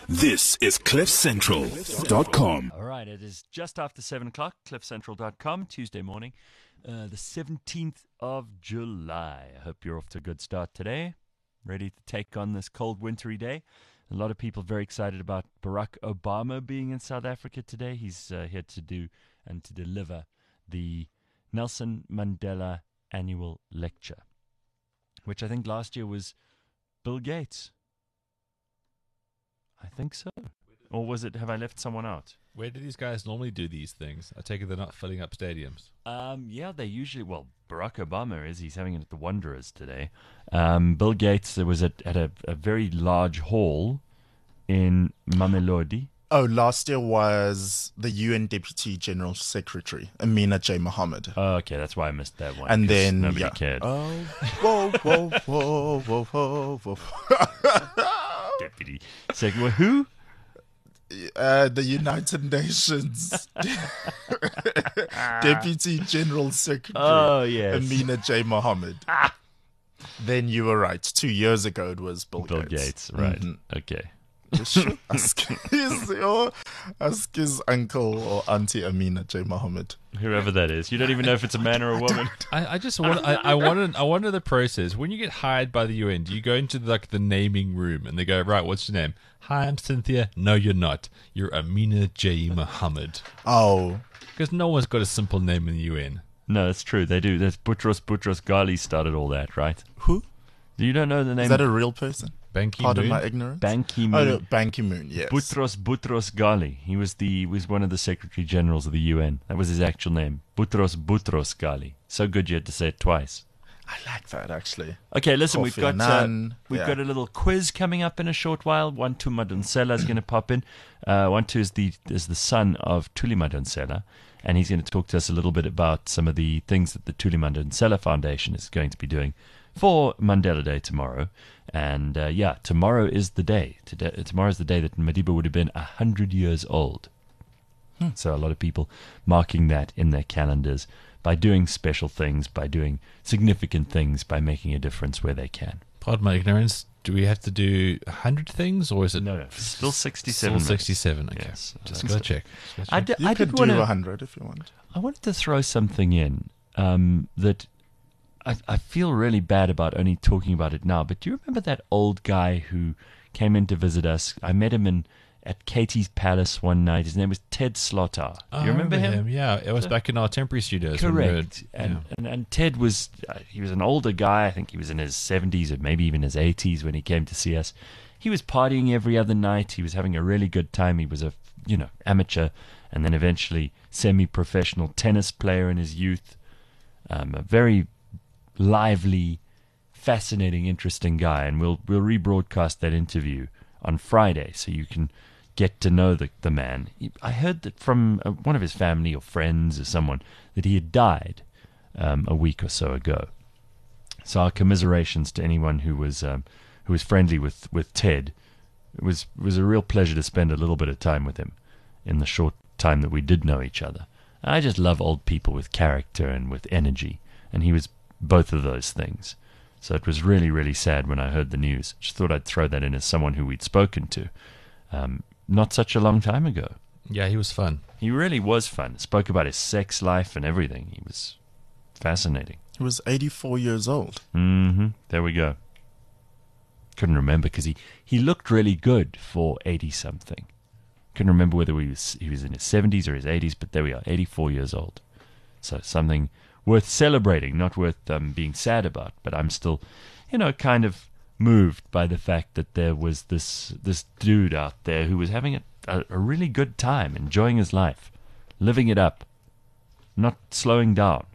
This is CliffCentral.com. All right, it is just after 7 o'clock, cliffcentral.com, Tuesday morning, the 17th of July. I hope you're off to a good start today, ready to take on this cold, wintry day. A lot of people very excited about Barack Obama being in South Africa today. He's here to do and to deliver the Nelson Mandela Annual Lecture, which I think last year was Bill Gates. I think so. Or was it, have I left someone out? Where do these guys normally do these things? I take it they're not filling up stadiums. Yeah, they usually, well, Barack Obama is. He's having it at the Wanderers today. Bill Gates was at a very large hall in Mamelodi. Oh, last year was the UN Deputy General Secretary, Amina J. Mohammed. Oh, okay, that's why I missed that one. And then, nobody cared. Oh, whoa, whoa, whoa, whoa, whoa, whoa. Deputy Secretary. Who? The United Nations Deputy General Secretary. Oh, yes. Amina J. Mohammed. Then you were right. 2 years ago it was Bill Gates, right. Mm-hmm. Okay. Ask his uncle or auntie Amina J. Mohammed. Whoever that is. You don't even know if it's a man or a woman. I just want I wonder the process. When you get hired by the UN, do you go into the naming room and they go, right, what's your name? Hi, I'm Cynthia. No, you're not. You're Amina J. Mohammed. Oh. Because no one's got a simple name in the UN. No, it's true. They do. That's Boutros Ghali started all that, right? Who? You don't know the name? Is that a real person? Ban Ki-moon? Pardon my ignorance. Ban Ki-moon. Oh, no, Ban Ki-moon, yes. Boutros Ghali. He was one of the Secretary Generals of the UN. That was his actual name. Boutros Ghali. So good you had to say it twice. I like that, actually. Okay, listen, Kofi we've got Annan, a little quiz coming up in a short while. Wantu Madonsela is going to pop in. Wantu is the son of Thuli Madonsela, and he's going to talk to us a little bit about some of the things that the Thuli Madonsela Foundation is going to be doing for Mandela Day tomorrow. And tomorrow is the day. Tomorrow's the day that Madiba would have been 100 years old. So a lot of people marking that in their calendars by doing special things, by doing significant things, by making a difference where they can. Pardon my ignorance. Do we have to do 100 things, or is it... No, still 67. Still 67, okay. Yes. Just got to check. You could do 100 if you want. I wanted to throw something in that I feel really bad about only talking about it now, but do you remember that old guy who came in to visit us? I met him at Katie's Palace one night. His name was Ted Slaughter. Do you remember him? Yeah, it was back in our temporary studios. Correct. And Ted was he was an older guy. I think he was in his 70s or maybe even his 80s when he came to see us. He was partying every other night. He was having a really good time. He was a amateur and then eventually semi-professional tennis player in his youth. A very lively, fascinating, interesting guy, and we'll rebroadcast that interview on Friday so you can get to know the man. I heard that from one of his family or friends or someone that he had died a week or so ago. So our commiserations to anyone who was friendly with Ted. It was a real pleasure to spend a little bit of time with him in the short time that we did know each other. I just love old people with character and with energy, and he was both of those things. So it was really, really sad when I heard the news. Just thought I'd throw that in as someone who we'd spoken to not such a long time ago. Yeah, he was fun. He really was fun. Spoke about his sex life and everything. He was fascinating. He was 84 years old. Mm-hmm. There we go. Couldn't remember because he looked really good for 80-something. Couldn't remember whether he was in his 70s or his 80s, but there we are, 84 years old. So something worth celebrating, not worth being sad about. But I'm still, kind of moved by the fact that there was this dude out there who was having a really good time, enjoying his life, living it up, not slowing down.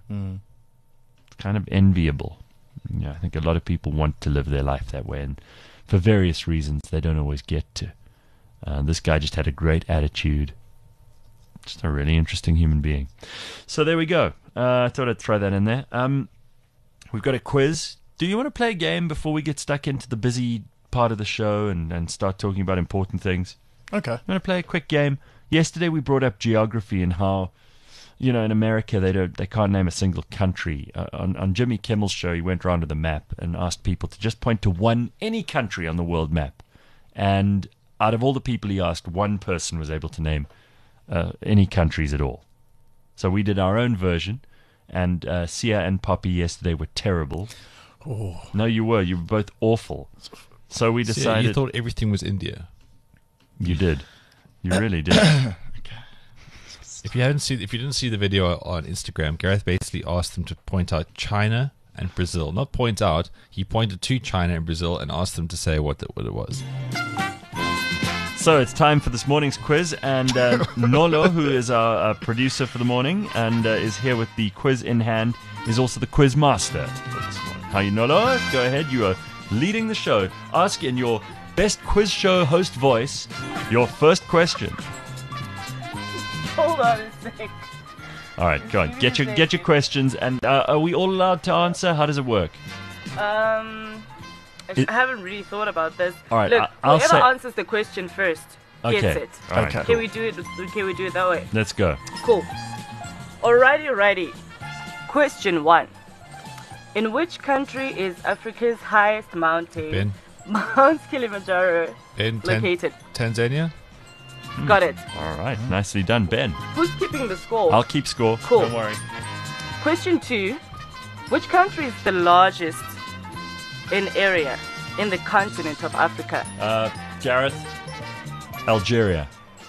It's kind of enviable. I think a lot of people want to live their life that way, and for various reasons they don't always get to. This guy just had a great attitude. Just a really interesting human being. So there we go. I thought I'd throw that in there. We've got a quiz. Do you want to play a game before we get stuck into the busy part of the show and start talking about important things? Okay. I'm going to play a quick game. Yesterday we brought up geography and how, in America they can't name a single country. On Jimmy Kimmel's show, he went around to the map and asked people to just point to any country on the world map. And out of all the people he asked, one person was able to name any countries at all. So we did our own version, and Sia and Poppy yesterday were terrible. Oh. No, you were both awful. So we See, decided... you thought everything was India. You did. You really did. If you didn't see the video on Instagram, Gareth basically asked them to point out China and Brazil. Not point out, he pointed to China and Brazil and asked them to say what it was. So it's time for this morning's quiz, and Nolo, who is our producer for the morning and is here with the quiz in hand, is also the quiz master. How you, Nolo? Go ahead. You are leading the show. Ask in your best quiz show host voice your first question. Hold on a sec. All right, go on. Get your questions, and are we all allowed to answer? How does it work? I haven't really thought about this. All right, Look, I'll whoever say- answers the question first gets Okay. it. All right, Okay. Can we do it? Can we do it that way? let's go. Cool. Alrighty. Question 1. In which country is Africa's highest mountain, Ben, Mount Kilimanjaro, Ben, located? Tanzania? Got it. All right, nicely done, Ben. Who's keeping the score? I'll keep score. Cool. Don't worry. Question 2. Which country is the largest in area in the continent of Africa? Gareth, Algeria.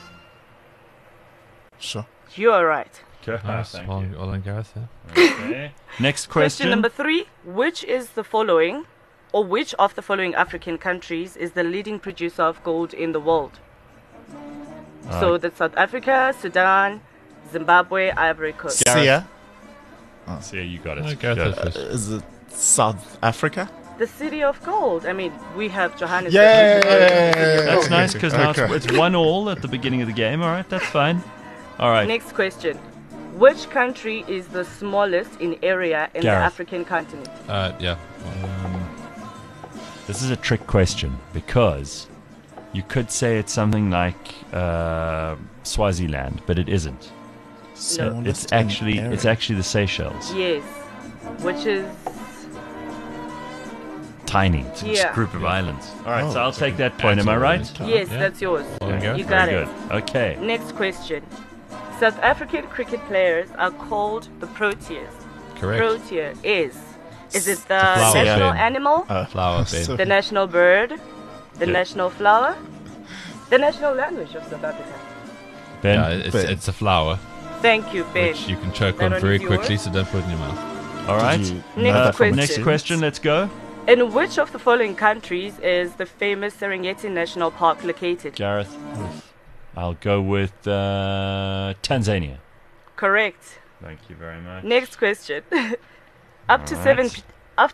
Sure. You are right. Nice. Thank Well, you. well done, Gareth. Yeah. Okay. Next question. Question number 3. Which of the following African countries is the leading producer of gold in the world? So that's South Africa, Sudan, Zimbabwe, Ivory Coast. Sia, See, you got it. No, Gareth Go. was first. is it South Africa? The city of gold. I mean, we have Johannesburg. Yay! That's nice because now Okay. it's 1-1 at the beginning of the game. All right, that's fine. All right. Next question. Which country is the smallest in area in the Gareth. African continent? Yeah. This is a trick question because you could say it's something like Swaziland, but it isn't. No. It's actually the Seychelles. Yes. Which is... Tiny. It's just a Yeah. group of islands. All right, Oh, so I'll take that point. Am I right? Yes, Yeah. that's yours. Well done, Gareth. You got Very it. good. Okay. Next question. South African cricket players are called the Proteas. Correct. Protea is it the flower national bin. animal, Flower, So- Ben. the national bird, the Yeah. national flower, the national language of South Africa? Ben. Yeah, it's a flower, Thank you, Ben. which you can choke That on one very is yours? quickly, so don't put it in your mouth. All right. Did you Next know that from question. Next experience? question. Let's go. In which of the following countries is the famous Serengeti National Park located? Gareth. I'll go with Tanzania. Correct. Thank you very much. Next question. Up to Alright.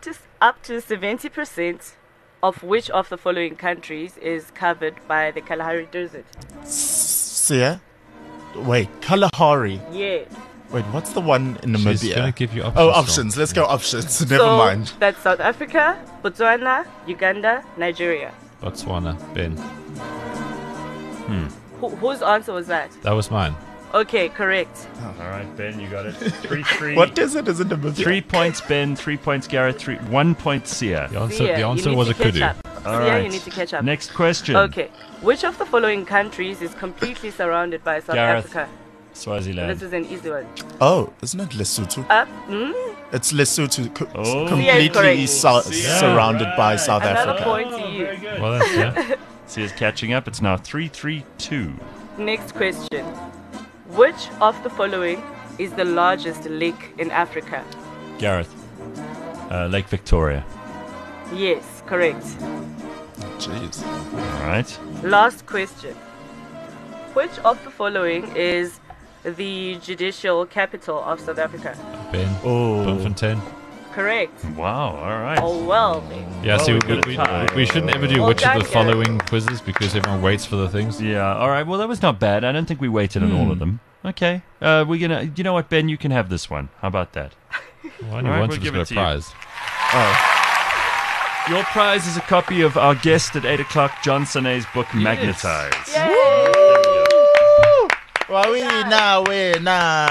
70% of which of the following countries is covered by the Kalahari Desert? Sia? Wait, Kalahari. Yeah. Wait, what's the one in She's Namibia? going to give you options. Oh, Sean. options. Let's go options. Never So mind. that's South Africa, Botswana, Uganda, Nigeria. Botswana, Ben. Whose answer was that? That was mine. Okay, correct. All right, Ben, you got it. 3-3. What desert is in Namibia? 3 points, Ben. 3 points, Gareth. 1 point, Sia. The answer, Sia, the you answer need was to a catch kudu. up. All Sia, right. you need to catch up. Next question. Okay. Which of the following countries is completely surrounded by South Gareth. Africa? Swaziland. This is an easy one. Oh, isn't it Lesotho? It's Lesotho, Oh. completely correct. surrounded by South Another Africa. point to you. Very good. Well, that's, yeah. Sia's catching up. It's now 3-3-2. Next question. Which of the following is the largest lake in Africa? Gareth. Lake Victoria. Yes, correct. Jeez. All right. Last question. Which of the following is the judicial capital of South Africa? Ben. Oh. Bloemfontein. Correct. Wow. All right. Oh, well. Yeah, Well, see, we got a tie. we shouldn't ever do Well which of done, the following quizzes because everyone waits for the things. Yeah. All right. Well, that was not bad. I don't think we waited on all of them. Okay. We're gonna. You know what, Ben? You can have this one. How about that? Well, only All right, once we'll was give got it a to you. prize. Your prize is a copy of our guest at 8 o'clock, John Sonet's book, Magnetized. Yay! Winner.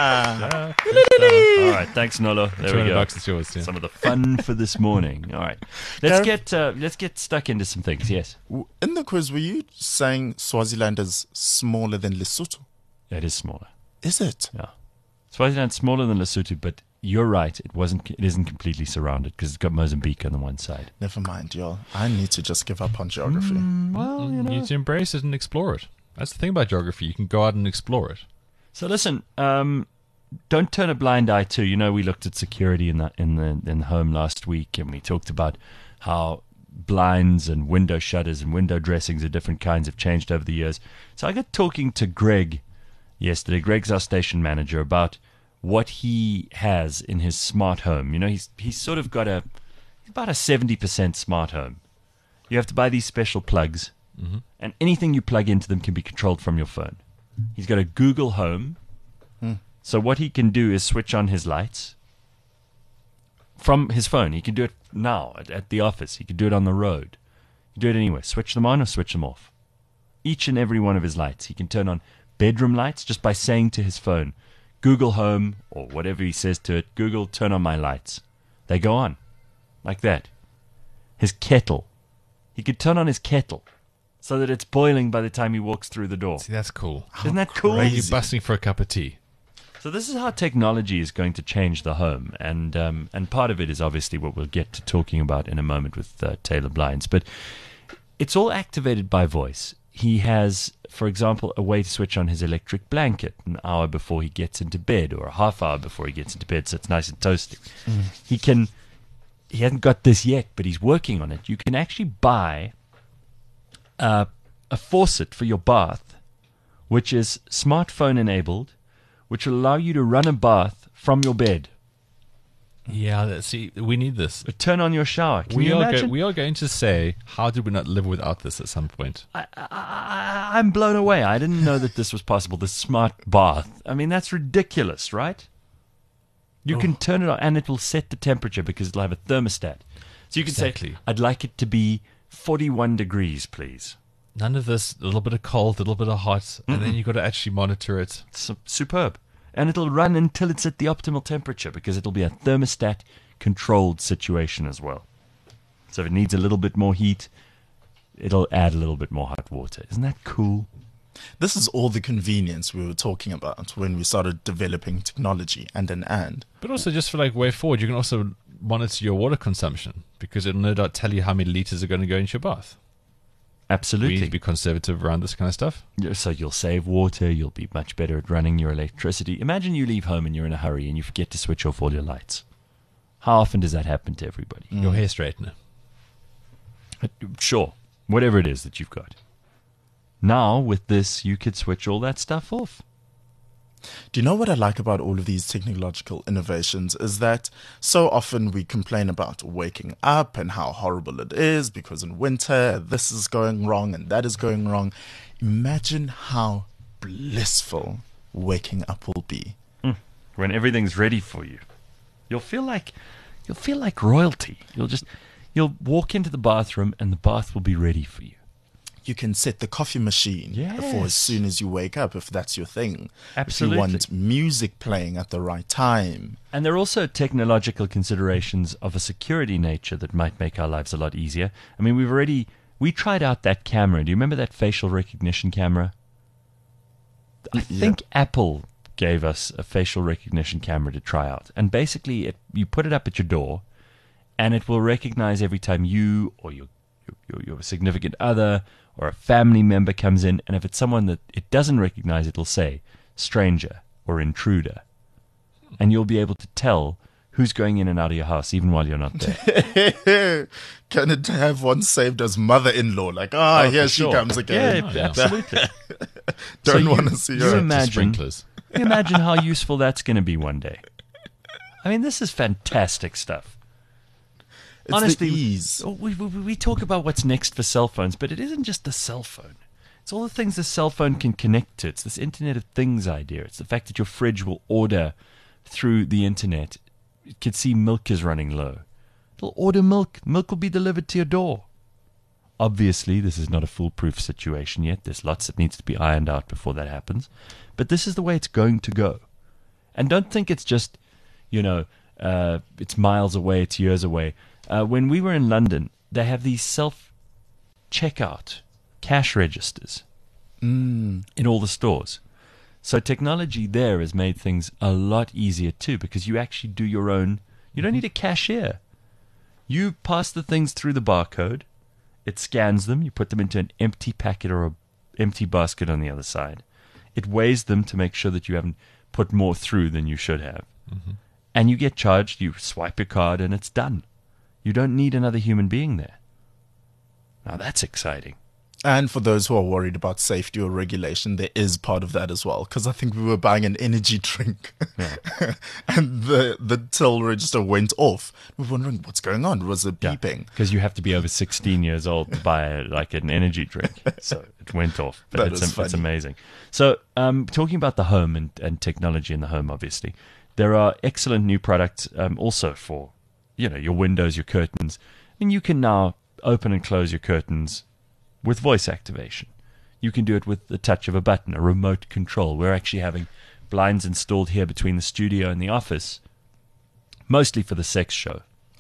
All right, thanks, Nolo. There we go. $200 is yours. Yeah. Some of the fun for this morning. All right, let's get stuck into some things. Yes, In the quiz, were you saying Swaziland is smaller than Lesotho? it is smaller. Is it? Yeah, Swaziland's smaller than Lesotho, but you're right. It isn't completely surrounded because it's got Mozambique on the one side. Never mind, y'all. I need to just give up on geography. Well, You need to embrace it and explore it. That's the thing about geography. You can go out and explore it. So listen, don't turn a blind eye to. You know, we looked at security in the home last week, and we talked about how blinds and window shutters and window dressings of different kinds have changed over the years. So I got talking to Greg yesterday. Greg's our station manager, about what he has in his smart home. You know, he's sort of got about a 70% smart home. You have to buy these special plugs, and anything you plug into them can be controlled from your phone. He's got a Google Home. So what he can do is switch on his lights from his phone. He can do it now at the office. He can do it on the road. He can do it anywhere. Switch them on or switch them off. Each and every one of his lights. He can turn on bedroom lights just by saying to his phone, Google Home, or whatever he says to it, Google, turn on my lights. They go on. Like that. His kettle. He could turn on his kettle so that it's boiling by the time he walks through the door. See, that's cool. Isn't that cool? You're busting for a cup of tea. So this is how technology is going to change the home, and part of it is obviously what we'll get to talking about in a moment with Taylor Blinds. But it's all activated by voice. He has, for example, a way to switch on his electric blanket an hour before he gets into bed, or a half hour before he gets into bed, so it's nice and toasty. He hasn't got this yet, but he's working on it. You can actually buy a faucet for your bath, which is smartphone enabled, which will allow you to run a bath from your bed. Yeah, see, we need this. Turn on your shower. Can you imagine? We are going to say, how did we not live without this at some point? I'm blown away. I didn't know that this was possible, this smart bath. I mean, that's ridiculous, right? You can turn it on, and it will set the temperature because it'll have a thermostat. So you can say, I'd like it to be 41 degrees, please. None of this, a little bit of cold, a little bit of hot, and then you've got to actually monitor it. Superb. And it'll run until it's at the optimal temperature because it'll be a thermostat-controlled situation as well. So if it needs a little bit more heat, it'll add a little bit more hot water. Isn't that cool? This is all the convenience we were talking about when we started developing technology and. But also just for like way forward, you can also monitor your water consumption because it'll no doubt tell you how many liters are going to go into your bath. Absolutely. We need to be conservative around this kind of stuff. So you'll save water, you'll be much better at running your electricity. Imagine you leave home and you're in a hurry and you forget to switch off all your lights. How often does that happen to everybody? Your hair straightener. Sure, whatever it is that you've got. Now, with this, you could switch all that stuff off. Do you know what I like about all of these technological innovations is that so often we complain about waking up and how horrible it is because in winter this is going wrong and that is going wrong. Imagine how blissful waking up will be. When everything's ready for you. You'll feel like royalty. You'll walk into the bathroom and the bath will be ready for you. You can set the coffee machine for as soon as you wake up if that's your thing. Absolutely. If you want music playing at the right time. And there are also technological considerations of a security nature that might make our lives a lot easier. I mean, we tried out that camera. Do you remember that facial recognition camera? I think Apple gave us a facial recognition camera to try out. And basically, you put it up at your door, and it will recognize every time you or your significant other or a family member comes in, and if it's someone that it doesn't recognize, it'll say stranger or intruder. And you'll be able to tell who's going in and out of your house even while you're not there. Can it have one saved as mother-in-law? Like, here she comes again. Yeah, absolutely. Don't want to see her. You imagine how useful that's going to be one day. I mean, this is fantastic stuff. It's honestly, the ease. We talk about what's next for cell phones, but it isn't just the cell phone. It's all the things the cell phone can connect to. It's this Internet of Things idea. It's the fact that your fridge will order through the Internet. It can see milk is running low. It'll order milk. Milk will be delivered to your door. Obviously, this is not a foolproof situation yet. There's lots that needs to be ironed out before that happens. But this is the way it's going to go. And don't think it's just, it's miles away, it's years away. When we were in London, they have these self-checkout cash registers in all the stores. So technology there has made things a lot easier too, because you actually do your own. You don't need a cashier. You pass the things through the barcode. It scans them. You put them into an empty packet or an empty basket on the other side. It weighs them to make sure that you haven't put more through than you should have. Mm-hmm. And you get charged. You swipe your card and it's done. You don't need another human being there. Now that's exciting. And for those who are worried about safety or regulation, there is part of that as well. Because I think we were buying an energy drink and the till register went off. We were wondering what's going on. Was it beeping? Because you have to be over 16 years old to buy like an energy drink. So it went off. But it's amazing. So talking about the home and technology in the home, obviously, there are excellent new products also for your windows, your curtains. And you can now open and close your curtains with voice activation. You can do it with the touch of a button, a remote control. We're actually having blinds installed here between the studio and the office, mostly for the sex show.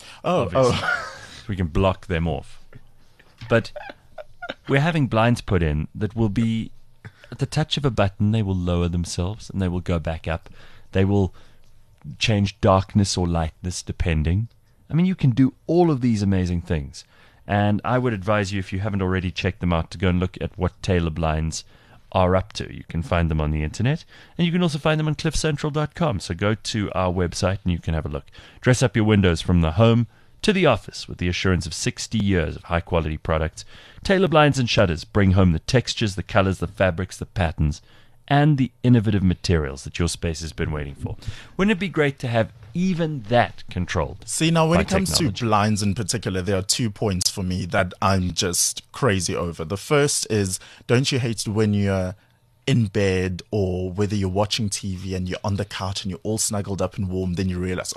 Oh. We can block them off. But we're having blinds put in that will be, at the touch of a button, they will lower themselves and they will go back up. They will change darkness or lightness depending. I mean, you can do all of these amazing things. And I would advise you, if you haven't already checked them out, to go and look at what Taylor Blinds are up to. You can find them on the internet, and you can also find them on cliffcentral.com. So go to our website and you can have a look. Dress up your windows from the home to the office with the assurance of 60 years of high-quality products. Taylor Blinds and Shutters bring home the textures, the colors, the fabrics, the patterns, and the innovative materials that your space has been waiting for. Wouldn't it be great to have even that controlled? See, now when it comes to blinds in particular, there are 2 points for me that I'm just crazy over. The first is, don't you hate when you're in bed or whether you're watching TV and you're on the couch and you're all snuggled up and warm, then you realize,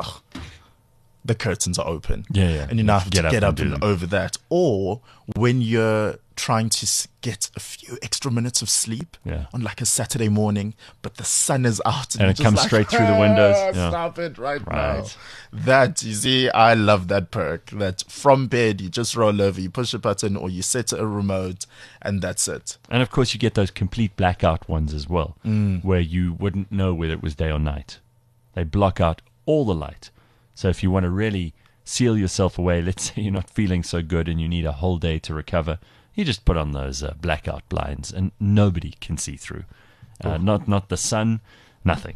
the curtains are open. Yeah. And you now have to get up and over that. Or when you're trying to get a few extra minutes of sleep on like a Saturday morning, but the sun is out. And it comes straight through the windows. Stop it right now. That, you see, I love that perk. That from bed, you just roll over, you push a button or you set a remote and that's it. And of course, you get those complete blackout ones as well, where you wouldn't know whether it was day or night. They block out all the light. So if you want to really seal yourself away, let's say you're not feeling so good and you need a whole day to recover, you just put on those blackout blinds and nobody can see through. Not the sun, nothing.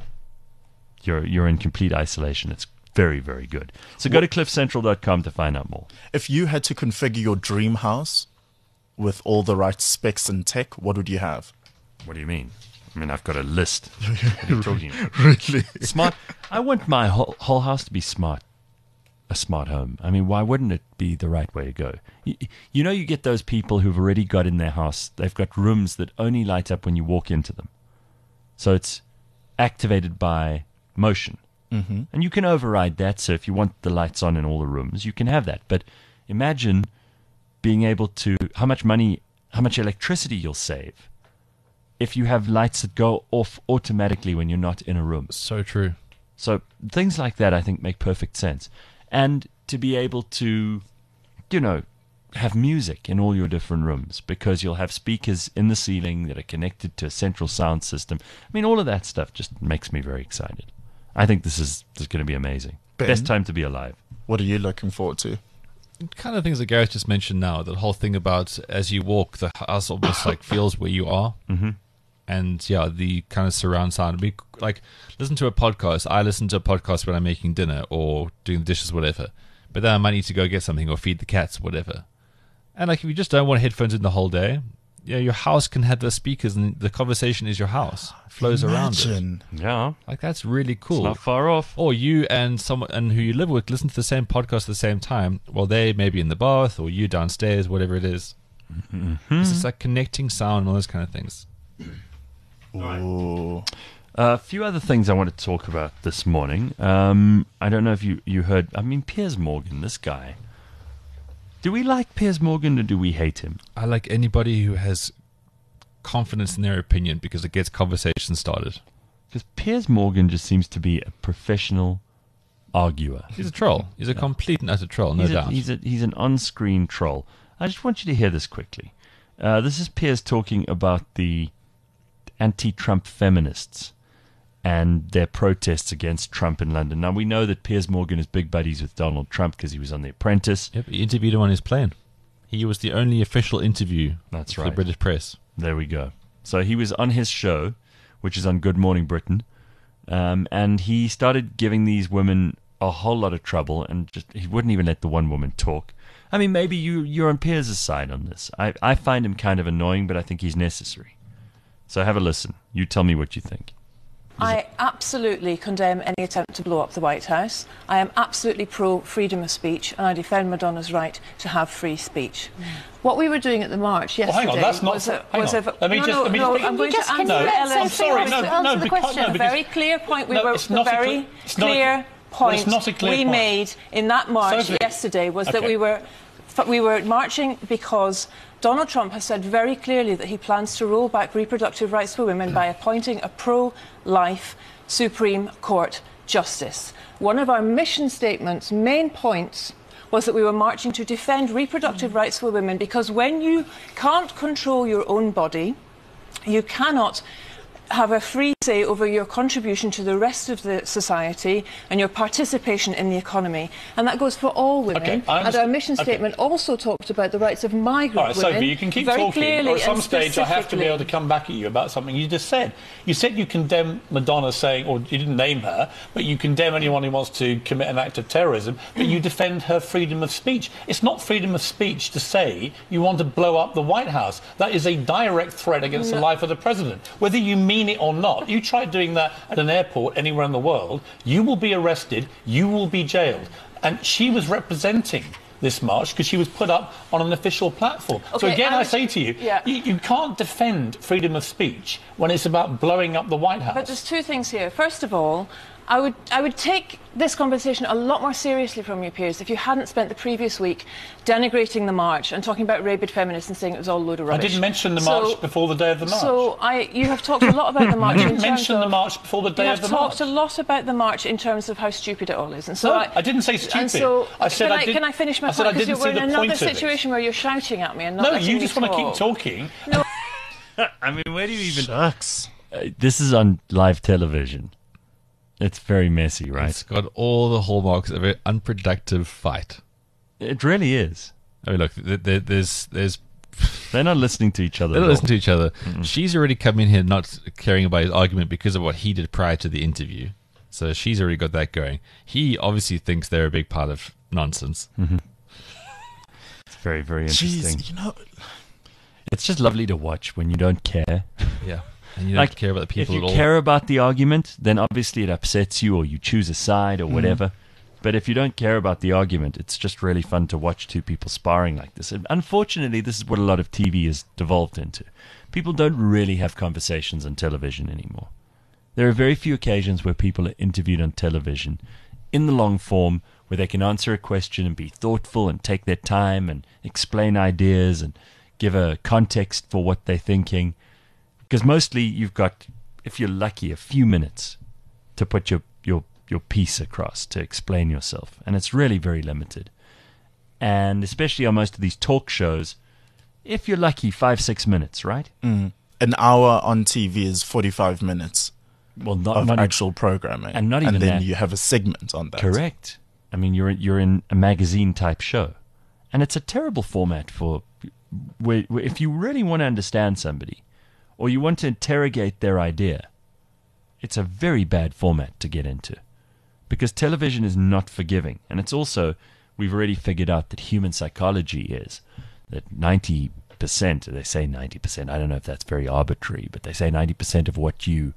You're in complete isolation. It's very, very good. So go to cliffcentral.com to find out more. If you had to configure your dream house with all the right specs and tech, what would you have? What do you mean? I mean, I've got a list. What are you talking about? Really? Smart. I want my whole house to be smart. A smart home. I mean, why wouldn't it be the right way to go? You get those people who've already got in their house, they've got rooms that only light up when you walk into them. So it's activated by motion. Mm-hmm. And you can override that. So if you want the lights on in all the rooms, you can have that. But imagine being able to, how much electricity you'll save if you have lights that go off automatically when you're not in a room. So true. So things like that, I think, make perfect sense. And to be able to, have music in all your different rooms, because you'll have speakers in the ceiling that are connected to a central sound system. I mean, all of that stuff just makes me very excited. I think this is going to be amazing. Ben, best time to be alive. What are you looking forward to? Kind of things that Gareth just mentioned now. The whole thing about as you walk, the house almost like feels where you are. Mm-hmm. And the kind of surround sound. Like, listen to a podcast. I listen to a podcast when I'm making dinner or doing the dishes, whatever. But then I might need to go get something or feed the cats, whatever. And like, if you just don't want headphones in the whole day, your house can have the speakers and the conversation is your house. It flows around it. Yeah. Like, that's really cool. It's not far off. Or you and someone and who you live with listen to the same podcast at the same time while they may be in the bath or you downstairs, whatever it is. Mm-hmm. It's just like connecting sound and all those kind of things. Ooh. A few other things I want to talk about this morning. I don't know if you heard. I mean, Piers Morgan, this guy. Do we like Piers Morgan or do we hate him? I like anybody who has confidence in their opinion because it gets conversation started. Because Piers Morgan just seems to be a professional arguer. He's a troll. He's a complete and utter troll, no doubt. He's an on-screen troll. I just want you to hear this quickly. This is Piers talking about the anti-Trump feminists and their protests against Trump in London. Now, we know that Piers Morgan is big buddies with Donald Trump because he was on The Apprentice. Yep, he interviewed him on his plane. He was the only official interview That's for right. the British press. There we go. So he was on his show, which is on Good Morning Britain, and he started giving these women a whole lot of trouble, and just he wouldn't even let the one woman talk. I mean, maybe you're on Piers' side on this. I find him kind of annoying, but I think he's necessary. So have a listen. You tell me what you think. I absolutely condemn any attempt to blow up the White House. I am absolutely pro freedom of speech, and I defend Madonna's right to have free speech. What we were doing at the march yesterday hang on, that's not. was Hang on. I'm going to answer I'm sorry, no, the question. A very clear point. We made in that march yesterday was that we were marching because Donald Trump has said very clearly that he plans to roll back reproductive rights for women by appointing a pro-life Supreme Court justice. One of our mission statement's main points was that we were marching to defend reproductive rights for women, because when you can't control your own body, you cannot have a free say over your contribution to the rest of the society and your participation in the economy. And that goes for all women. Okay, and our mission statement also talked about the rights of migrant All right, women. Sophie, you can keep very talking, clearly or at some and stage I have to be able to come back at you about something you just said. You said you condemn Madonna saying, or you didn't name her, but you condemn anyone who wants to commit an act of terrorism, but you defend her freedom of speech. It's not freedom of speech to say you want to blow up the White House. That is a direct threat against the life of the president. Whether you mean it or not, you try doing that at an airport anywhere in the world, you will be arrested, you will be jailed. And she was representing this march because she was put up on an official platform. Okay, so again, I say to you, yeah. you can't defend freedom of speech when it's about blowing up the White House. But there's two things here. First of all, I would take this conversation a lot more seriously from you, Piers, if you hadn't spent the previous week denigrating the march and talking about rabid feminists and saying it was all a load of rubbish. I didn't mention the march before the day of the march. So you have talked a lot about the march. I didn't mention the march before the day of the march. You have talked a lot about the march in terms of how stupid it all is. And so no, I didn't say stupid. And so, I said can I finish my point? Because we're in another situation where you're shouting at me and not letting me you just want to keep talking. No. I mean, where do you even... Shucks. This is on live television. It's very messy, right? It's got all the hallmarks of an unproductive fight. It really is. I mean, look, there's They're not listening to each other. they don't listen to each other. Mm-mm. She's already come in here not caring about his argument because of what he did prior to the interview. So she's already got that going. He obviously thinks they're a big part of nonsense. Mm-hmm. It's very, very interesting. Jeez, it's just lovely to watch when you don't care. Yeah. And you don't care about the people at all. If you care about the argument, then obviously it upsets you or you choose a side or whatever. But if you don't care about the argument, it's just really fun to watch two people sparring like this. And unfortunately, this is what a lot of TV has devolved into. People don't really have conversations on television anymore. There are very few occasions where people are interviewed on television in the long form where they can answer a question and be thoughtful and take their time and explain ideas and give a context for what they're thinking. Because mostly you've got, if you're lucky, a few minutes to put your piece across, to explain yourself. And it's really very limited. And especially on most of these talk shows, if you're lucky, 5-6 minutes, right? An hour on TV is 45 minutes of not actual programming. And not even then that. you have a segment on that. Correct. I mean, you're in a magazine-type show. And it's a terrible format for where if you really want to understand somebody or you want to interrogate their idea, it's a very bad format to get into. Because television is not forgiving. And it's also, we've already figured out that human psychology is that 90%, they say 90%, I don't know if that's very arbitrary, but they say 90% of what you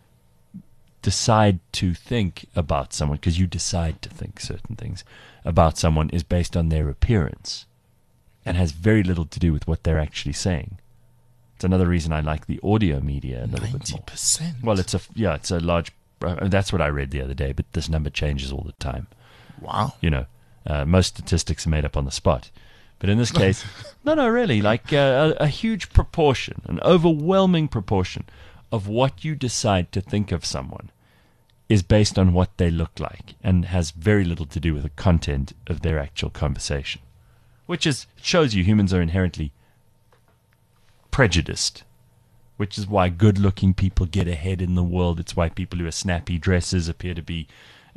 decide to think about someone, because you decide to think certain things about someone, is based on their appearance and has very little to do with what they're actually saying. It's another reason I like the audio media a little bit more. 90%? Well, it's a large... that's what I read the other day, but this number changes all the time. Wow. You know, most statistics are made up on the spot. But in this case, no, really, like a huge proportion, an overwhelming proportion of what you decide to think of someone is based on what they look like and has very little to do with the content of their actual conversation, which shows you humans are inherently prejudiced, which is why good-looking people get ahead in the world. It's why people who wear snappy dresses appear to be,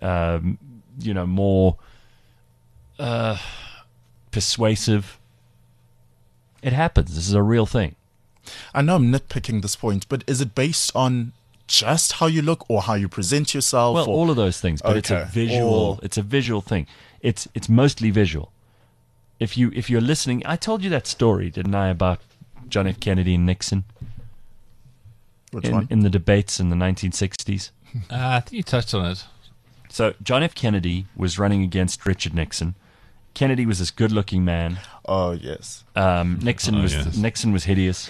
more persuasive. It happens. This is a real thing. I know I'm nitpicking this point, but is it based on just how you look or how you present yourself? Well, all of those things, but it's a visual. It's a visual thing. It's mostly visual. If you're listening, I told you that story, didn't I, about John F. Kennedy and Nixon? Which one? In the debates in the 1960s. I think you touched on it. So John F. Kennedy was running against Richard Nixon. Kennedy was this good-looking man. Oh, yes. Nixon was hideous.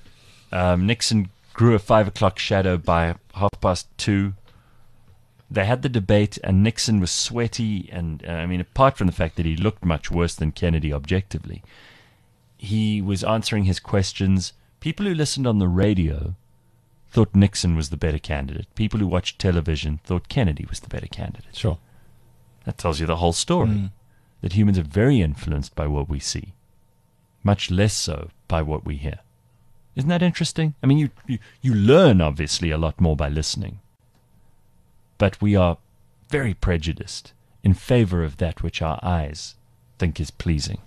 Nixon grew a 5 o'clock shadow by 2:30. They had the debate, and Nixon was sweaty, and apart from the fact that he looked much worse than Kennedy objectively, he was answering his questions. People who listened on the radio thought Nixon was the better candidate. People who watched television thought Kennedy was the better candidate. Sure. That tells you the whole story. That humans are very influenced by what we see, much less so by what we hear. Isn't that interesting? I mean, you learn, obviously, a lot more by listening. But we are very prejudiced in favor of that which our eyes think is pleasing.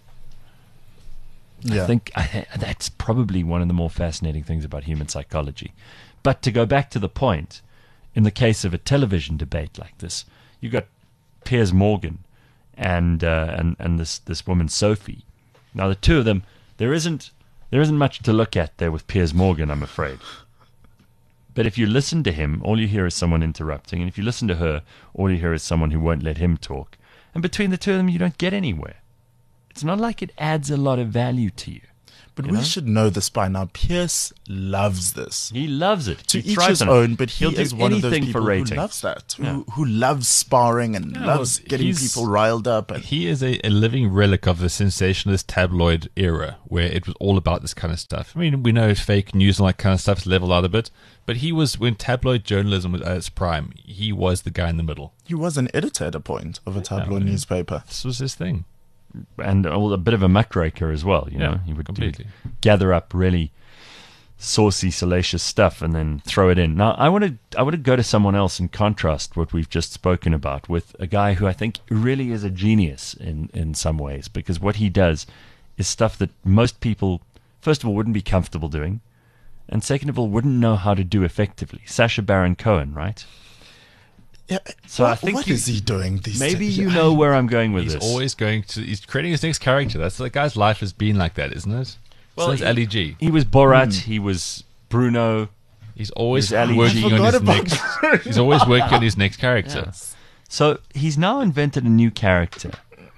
Yeah. I think that's probably one of the more fascinating things about human psychology. But to go back to the point, in the case of a television debate like this, you got Piers Morgan and this woman Sophie. Now the two of them, there isn't much to look at there with Piers Morgan, I'm afraid. But if you listen to him, all you hear is someone interrupting, and if you listen to her, all you hear is someone who won't let him talk. And between the two of them, you don't get anywhere. It's not like it adds a lot of value to you. But we should know this by now. Piers loves this. He loves it. To He each thrives his on it. own, but He'll he do is one of those anything people for who ratings. loves that, Yeah. who loves sparring and loves getting he's- people riled up. And He is a living relic of the sensationalist tabloid era where it was all about this kind of stuff. I mean, we know fake news and that kind of stuff has leveled out a bit, but he was, when tabloid journalism was at its prime, he was the guy in the middle. he was an editor at a point of a tabloid newspaper. This was his thing. And a bit of a muckraker as well, you know. Yeah, He would completely. gather up really saucy, salacious stuff and then throw it in. Now, I want to go to someone else and contrast what we've just spoken about with a guy who I think really is a genius in some ways, because what he does is stuff that most people, first of all, wouldn't be comfortable doing, and second of all, wouldn't know how to do effectively. Sacha Baron Cohen, right? Yeah. So I think what is he doing these Maybe days? you know where I'm going with He's this. always he's creating his next character. That's the guy's life has been like that, isn't it? Well, Since Ali G. He was Borat, he was Bruno. He's always He's Ali G. working on Forgot his about next. He's always working on his next character. So he's now invented a new character.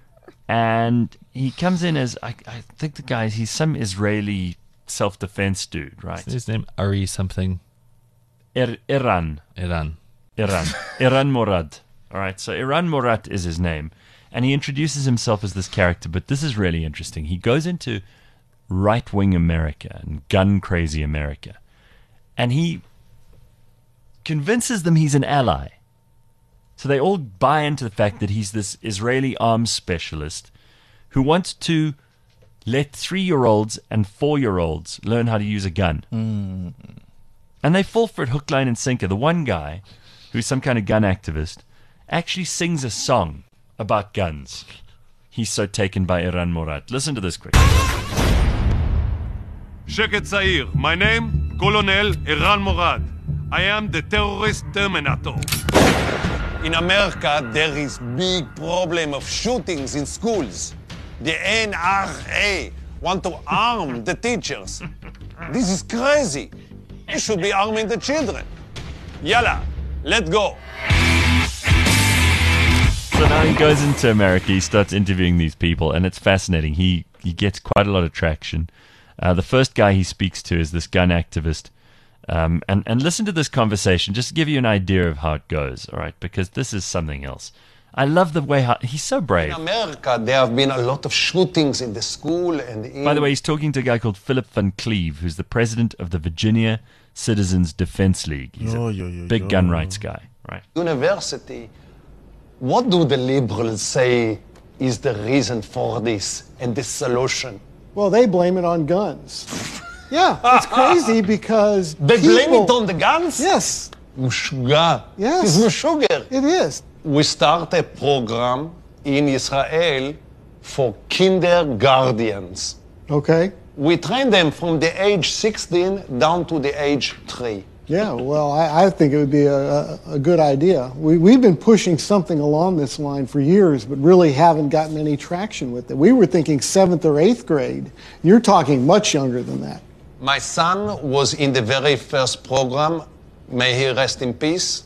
And he comes in as, I think he's some Israeli self-defense dude, right? Is his name Ari something? Iran Morad. All right, so Iran Morad is his name. And he introduces himself as this character, but this is really interesting. He goes into right-wing America and gun-crazy America. And he convinces them he's an ally. So they all buy into the fact that he's this Israeli arms specialist who wants to let 3-year-olds and 4-year-olds learn how to use a gun. And they fall for it hook, line, and sinker. The one guy, who's some kind of gun activist, actually sings a song about guns. He's so taken by Iran Morad. Listen to this quick. Sheket Zair. My name, Colonel Iran Morad. I am the terrorist terminator. In America, there is big problem of shootings in schools. The NRA want to arm the teachers. This is crazy. You should be arming the children. Yalla, let's go. So now he goes into America, he starts interviewing these people, and it's fascinating. He gets quite a lot of traction. The first guy he speaks to is this gun activist. And listen to this conversation, just to give you an idea of how it goes, all right? Because this is something else. I love the way he's so brave. In America, there have been a lot of shootings in the school and in... By the way, he's talking to a guy called Philip Van Cleve, who's the president of the Virginia Citizens Defense League. He's a big gun rights guy, right? University. What do the liberals say is the reason for this and the solution? Well, they blame it on guns. Yeah, it's crazy because They blame it on the guns? Yes. Mushuga. Yes. It's mushugar. It is. We start a program in Israel for kindergartens. Okay. We train them from the age 16 down to the age 3. Yeah, well, I think it would be a good idea. We've been pushing something along this line for years, but really haven't gotten any traction with it. We were thinking 7th or 8th grade. You're talking much younger than that. My son was in the very first program. May he rest in peace.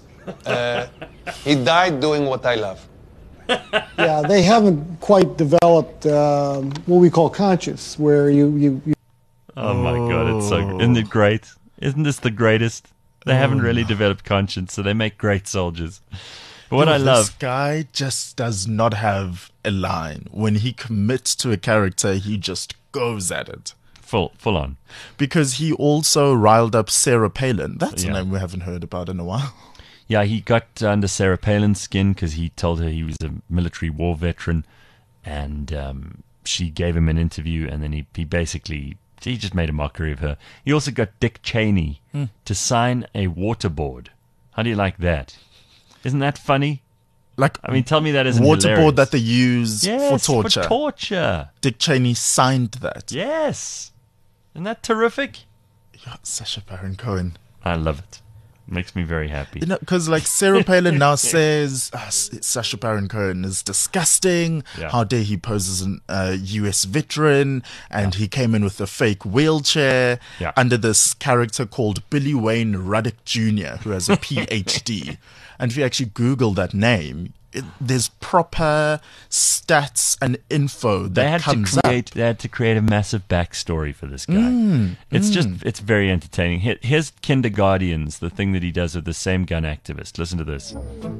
He died doing what I love. Yeah, they haven't quite developed what we call conscious, where you Oh my God, it's so good. Isn't it great? Isn't this the greatest? They haven't really developed conscience, so they make great soldiers. But what I This love... guy just does not have a line. When he commits to a character, he just goes at it. Full on. Because he also riled up Sarah Palin. That's Yeah. a name we haven't heard about in a while. Yeah, he got under Sarah Palin's skin because he told her he was a military war veteran, and she gave him an interview, and then he basically just made a mockery of her. He also got Dick Cheney to sign a waterboard. How do you like that? Isn't that funny? Like, I mean, tell me that isn't waterboard hilarious. that they use for torture. For torture. Dick Cheney signed that. Yes. Isn't that terrific? Yeah, Sacha Baron Cohen. I love it. Makes me very happy. You know, because like Sarah Palin now says Sacha Baron Cohen is disgusting. Yeah. How dare he pose as a U.S. veteran, and he came in with a fake wheelchair under this character called Billy Wayne Ruddock Jr., who has a PhD. And if you actually Google that name, there's proper stats and info that comes up. They had to create a massive backstory for this guy. It's very entertaining. Here's Kindergartens, the thing that he does with the same gun activist. Listen to this.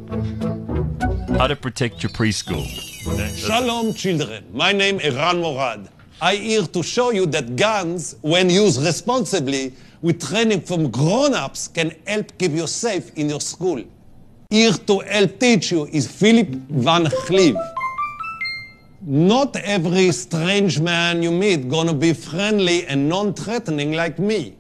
How to protect your preschool. Shalom, children. My name is Eran Morad. I'm here to show you that guns, when used responsibly, with training from grown-ups, can help keep you safe in your school. Here to help teach you is Philip Van Cleve. Not every strange man you meet gonna be friendly and non-threatening like me.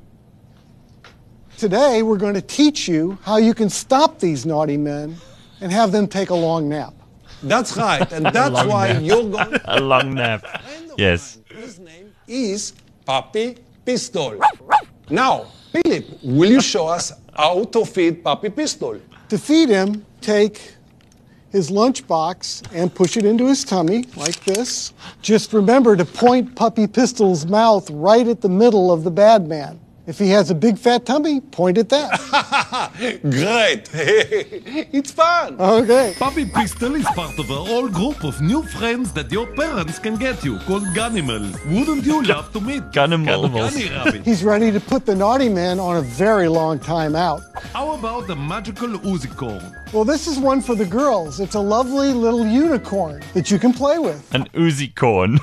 Today we're going to teach you how you can stop these naughty men and have them take a long nap. That's right, and that's why you're going a long nap. Yes. His name is Papi Pistol. Now, Philip, will you show us how to feed Papi Pistol? To feed him, take his lunchbox and push it into his tummy like this. Just remember to point Puppy Pistol's mouth right at the middle of the bad man. If he has a big fat tummy, point at that. Great. It's fun. Okay. Puppy Pistol is part of a whole group of new friends that your parents can get you, called Gunimals. Wouldn't you love to meet Gunimals? Gunny Rabbit. He's ready to put the naughty man on a very long time out. How about the magical Uzicorn? Well, this is one for the girls. It's a lovely little unicorn that you can play with. An Uzi corn.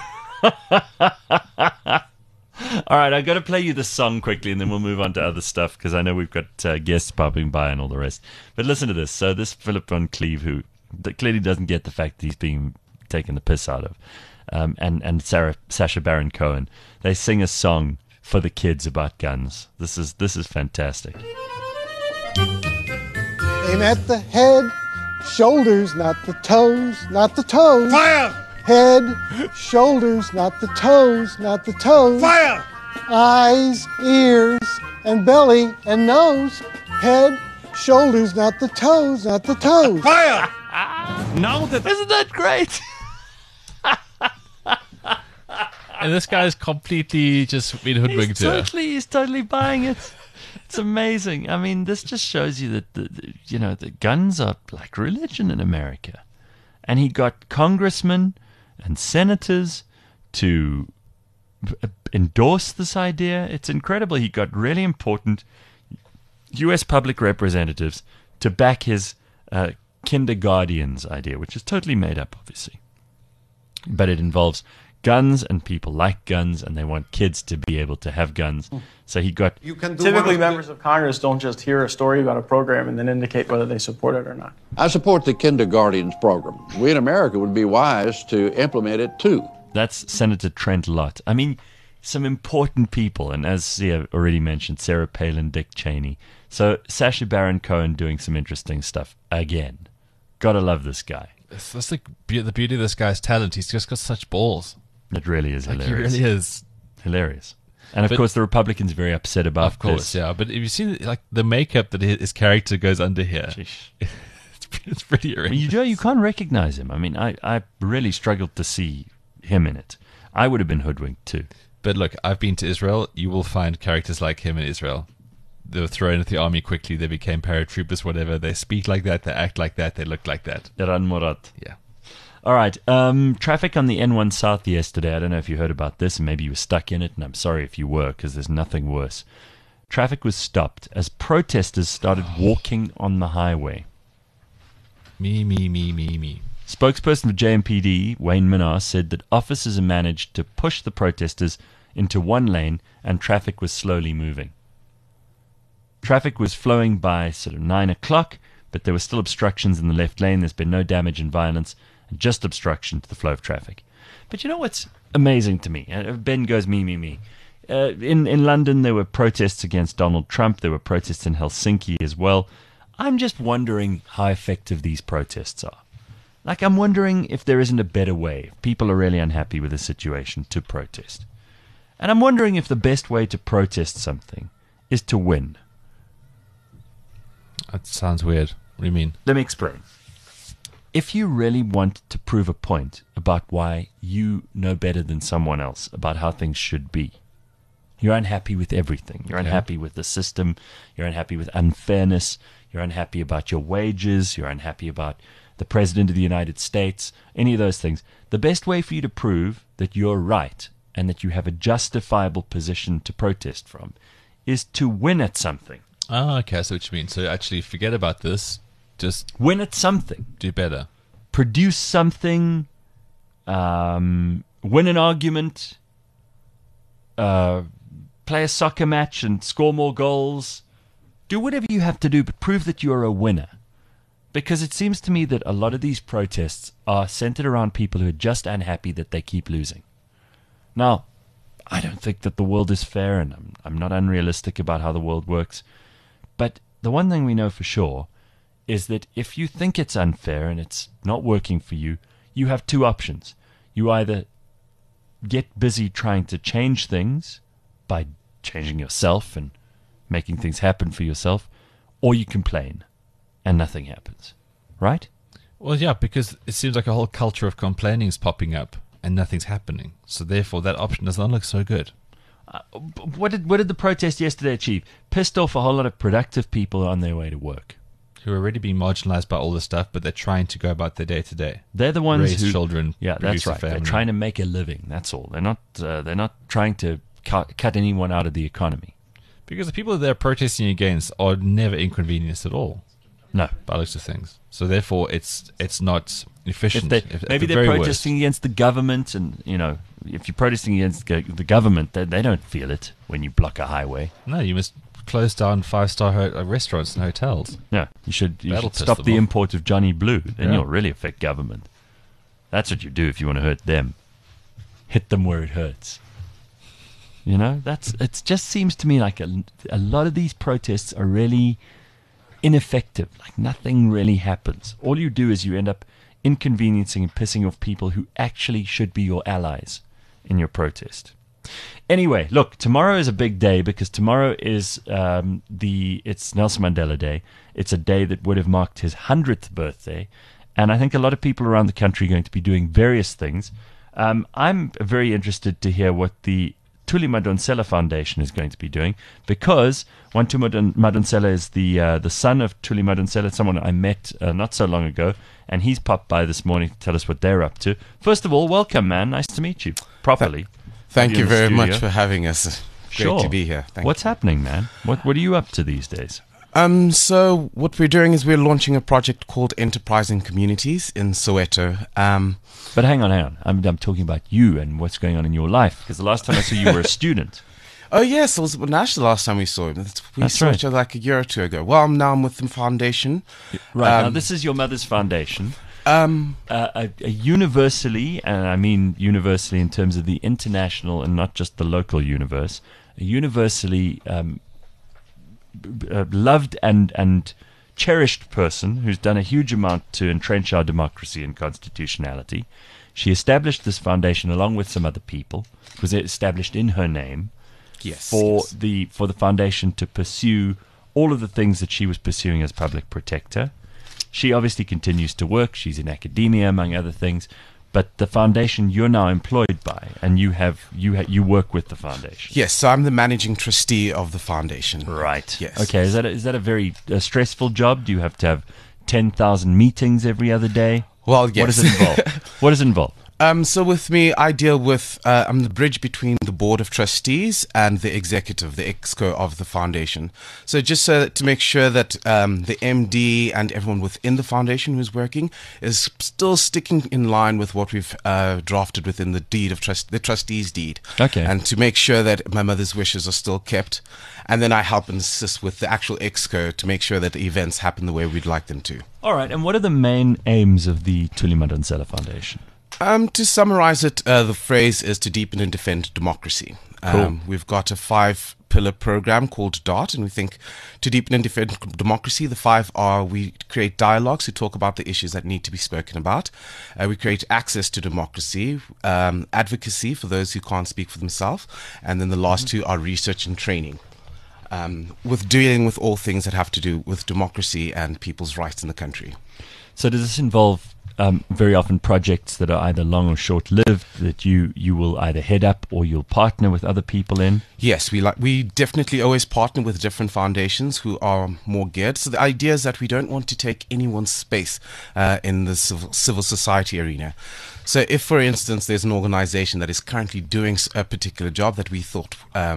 All right, I've got to play you the song quickly, and then we'll move on to other stuff, because I know we've got guests popping by and all the rest. But listen to this. So this Philip Van Cleve, who clearly doesn't get the fact that he's being taken the piss out of, and Sacha Baron Cohen, they sing a song for the kids about guns. This is fantastic. Aim at the head, shoulders, not the toes, not the toes. Fire! Head, shoulders, not the toes, not the toes. Fire! Eyes, ears, and belly and nose. Head, shoulders, not the toes, not the toes. Fire! Now that Isn't that great? And this guy's completely just been hoodwinked here. He's totally buying it. It's amazing. I mean, this just shows you that the guns are like religion in America. And he got congressmen and senators to endorse this idea. It's incredible. He got really important U.S. public representatives to back his Kinderguardian's idea, which is totally made up, obviously. But it involves guns, and people like guns, and they want kids to be able to have guns. So he got... Typically, members of Congress don't just hear a story about a program and then indicate whether they support it or not. I support the Kinderguardians program. We in America would be wise to implement it, too. That's Senator Trent Lott. I mean, some important people, and as Sia already mentioned, Sarah Palin, Dick Cheney. So Sacha Baron Cohen doing some interesting stuff again. Gotta love this guy. That's the beauty of this guy's talent. He's just got such balls. It really is hilarious. He really is. Hilarians. And of course, the Republicans are very upset about this. Of course, yeah. But if you see like the makeup that his character goes under here, it's pretty horrendous. You can't recognize him. I mean, I really struggled to see him in it. I would have been hoodwinked too. But look, I've been to Israel. You will find characters like him in Israel. They were thrown into the army quickly. They became paratroopers, whatever. They speak like that. They act like that. They look like that. Eran Morat. Yeah. All right. Traffic on the N1 South yesterday. I don't know if you heard about this, and maybe you were stuck in it, and I'm sorry if you were, because there's nothing worse. Traffic was stopped as protesters started walking on the highway. Me. Spokesperson for JMPD, Wayne Minar, said that officers managed to push the protesters into one lane and traffic was slowly moving. Traffic was flowing by sort of 9 o'clock, but there were still obstructions in the left lane. There's been no damage and violence, and just obstruction to the flow of traffic. But you know what's amazing to me? Ben goes, me. In London, there were protests against Donald Trump. There were protests in Helsinki as well. I'm just wondering how effective these protests are. Like, I'm wondering if there isn't a better way, if people are really unhappy with the situation, to protest. And I'm wondering if the best way to protest something is to win. That sounds weird. What do you mean? Let me explain. If you really want to prove a point about why you know better than someone else about how things should be, you're unhappy with everything. You're unhappy with the system. You're unhappy with unfairness. You're unhappy about your wages. You're unhappy about the President of the United States, any of those things. The best way for you to prove that you're right and that you have a justifiable position to protest from is to win at something. Oh, okay, I see what you mean. So actually forget about this. Just win at something. Do better. Produce something. Win an argument. Play a soccer match and score more goals. Do whatever you have to do, but prove that you're a winner. Because it seems to me that a lot of these protests are centered around people who are just unhappy that they keep losing. Now, I don't think that the world is fair, and I'm not unrealistic about how the world works. But the one thing we know for sure is that if you think it's unfair and it's not working for you, you have two options. You either get busy trying to change things by changing yourself and making things happen for yourself, or you complain and nothing happens. Right? Well, yeah, because it seems like a whole culture of complaining is popping up and nothing's happening. So therefore, that option does not look so good. What did the protest yesterday achieve? Pissed off a whole lot of productive people on their way to work. Who are already being marginalized by all this stuff, but they're trying to go about their day to day. They're the ones raise children. Yeah, that's right. They're trying to make a living. That's all. They're not trying to cut anyone out of the economy. Because the people that they're protesting against are never inconvenienced at all. No, by looks of things. So therefore, it's not efficient. Maybe they're protesting against the government, and if you're protesting against the government, they don't feel it when you block a highway. No, you must close down 5-star restaurants and hotels. Yeah, you should stop the import of Johnny Blue. Then you'll really affect government. That's what you do if you want to hurt them. Hit them where it hurts. It just seems to me like a lot of these protests are really ineffective. Like nothing really happens. All you do is you end up inconveniencing and pissing off people who actually should be your allies in your protest. Anyway, look, tomorrow is a big day because tomorrow is it's Nelson Mandela Day. It's a day that would have marked his 100th birthday, and I think a lot of people around the country are going to be doing various things. I'm very interested to hear what the Thuli Madonsela Foundation is going to be doing, because Wantu Madonsela is the son of Thuli Madonsela, someone I met not so long ago, and he's popped by this morning to tell us what they're up to. First of all, welcome, man. Nice to meet you properly. Thank you very much for having us. Great to be here. What's happening, man? What are you up to these days? So what we're doing is we're launching a project called Enterprising Communities in Soweto. But hang on. I'm talking about you and what's going on in your life, because the last time I saw you were a student. Oh, yes, it was Nash the last time we saw him. We That's saw right. each other like a year or two ago. Well, now I'm with the foundation. Right, now this is your mother's foundation. A universally, and I mean universally in terms of the international and not just the local universe, a universally loved and cherished person who's done a huge amount to entrench our democracy and constitutionality. She established this foundation along with some other people. It was established in her name. Yes. For the foundation to pursue all of the things that she was pursuing as public protector. She obviously continues to work. She's in academia, among other things. But the foundation you're now employed by, and you work with the foundation. Yes, so I'm the managing trustee of the foundation. Right. Yes. Okay. Is that a very stressful job? Do you have to have 10,000 meetings every other day? Well, yes. What does it involve? What does it involve? So with me, I deal with, I'm the bridge between the board of trustees and the executive, the exco of the foundation. So just to make sure that the MD and everyone within the foundation who's working is still sticking in line with what we've drafted within the deed of the trustees deed. Okay. And to make sure that my mother's wishes are still kept. And then I help and assist with the actual exco to make sure that the events happen the way we'd like them to. All right. And what are the main aims of the Thuli Madonsela Foundation? To summarize it, the phrase is to deepen and defend democracy. Cool. We've got a 5-pillar program called DART, and we think to deepen and defend democracy, the 5 are: we create dialogues to talk about the issues that need to be spoken about. We create access to democracy, advocacy for those who can't speak for themselves, and then the last 2 are research and training. With dealing with all things that have to do with democracy and people's rights in the country. So does this involve very often projects that are either long or short-lived that you will either head up or you'll partner with other people in? Yes, we definitely always partner with different foundations who are more geared. So the idea is that we don't want to take anyone's space in the civil society arena. So if, for instance, there's an organization that is currently doing a particular job that we thought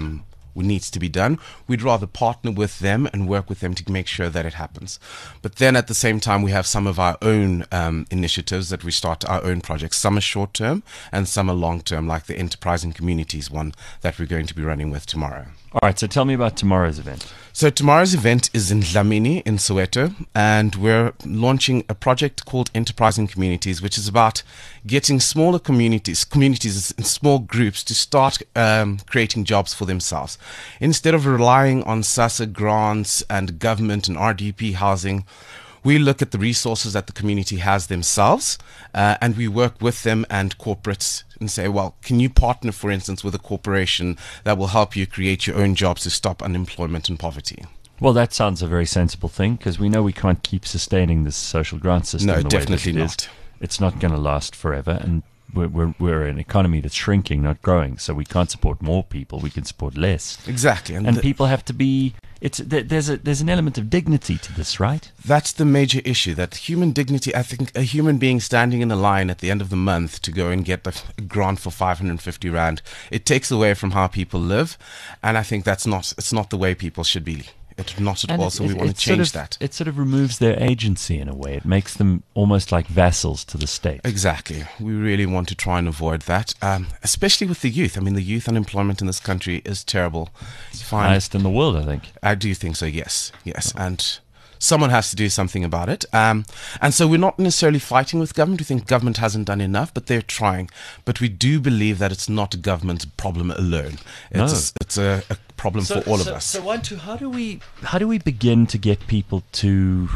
needs to be done, we'd rather partner with them and work with them to make sure that it happens. But then at the same time, we have some of our own initiatives that we start, our own projects. Some are short term and some are long term, like the Enterprising Communities one that we're going to be running with tomorrow. All right, so tell me about tomorrow's event. So tomorrow's event is in Dlamini in Soweto, and we're launching a project called Enterprising Communities, which is about getting smaller communities in small groups to start creating jobs for themselves. Instead of relying on SASSA grants and government and RDP housing, we look at the resources that the community has themselves, and we work with them and corporates and say, well, can you partner, for instance, with a corporation that will help you create your own jobs to stop unemployment and poverty? Well, that sounds a very sensible thing, because we know we can't keep sustaining this social grant system. No, the way definitely that it not. is. It's not going to last forever, and we're an economy that's shrinking, not growing. So we can't support more people; we can support less. Exactly, and people have to be. There's an element of dignity to this, right? That's the major issue. That human dignity. I think a human being standing in a line at the end of the month to go and get a grant for 550 rand, it takes away from how people live, and I think it's not the way people should be. It's not at all, so we want to change that. It sort of removes their agency in a way. It makes them almost like vassals to the state. Exactly. We really want to try and avoid that, especially with the youth. I mean, the youth unemployment in this country is terrible. It's highest in the world, I think. I do think so, yes. And someone has to do something about it. And so we're not necessarily fighting with government. We think government hasn't done enough, but they're trying. But we do believe that it's not a government's problem alone. It's a problem for all of us. So, Wantu, how do we begin to get people to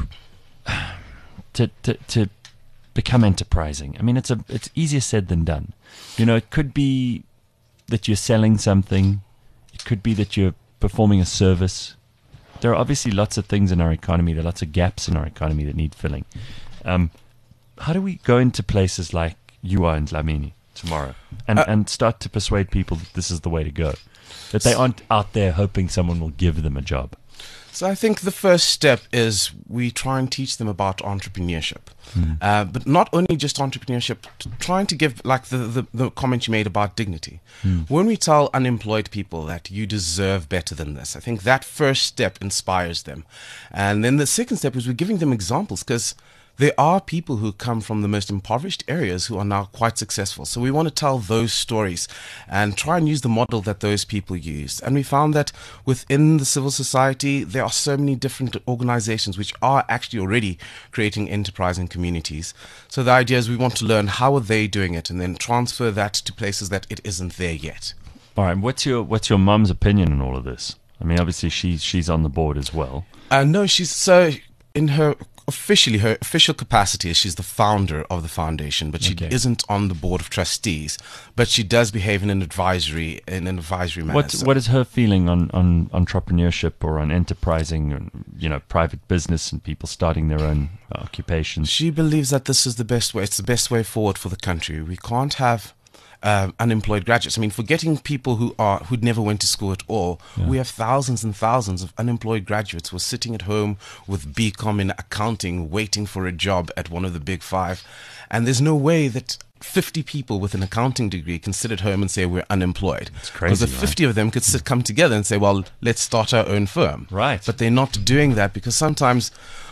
become enterprising? I mean, it's easier said than done. You know, it could be that you're selling something. It could be that you're performing a service. There are obviously lots of things in our economy. There are lots of gaps in our economy that need filling. How do we go into places like you are in Dlamini tomorrow and start to persuade people that this is the way to go? That they aren't out there hoping someone will give them a job? So I think the first step is we try and teach them about entrepreneurship. But not only just entrepreneurship, trying to give, like the comment you made about dignity. When we tell unemployed people that you deserve better than this, I think that first step inspires them. And then the second step is we're giving them examples, because there are people who come from the most impoverished areas who are now quite successful. So we want to tell those stories and try and use the model that those people used. And we found that within the civil society, there are so many different organizations which are actually already creating enterprising communities. So the idea is we want to learn how are they doing it and then transfer that to places that it isn't there yet. All right. What's your mum's opinion on all of this? I mean, obviously she's on the board as well. No, she's so in her official capacity is she's the founder of the foundation, but she isn't on the board of trustees. But she does behave in an advisory manner. What is her feeling on entrepreneurship or on enterprising, private business and people starting their own occupations? She believes that this is the best way. It's the best way forward for the country. We can't have unemployed graduates. I mean, forgetting people who'd never went to school at all, we have thousands and thousands of unemployed graduates who are sitting at home with BCom in accounting, waiting for a job at one of the big five. And there's no way that 50 people with an accounting degree can sit at home and say we're unemployed. It's crazy. Because the 50 of them could come together and say, well, let's start our own firm. Right. But they're not doing that because sometimes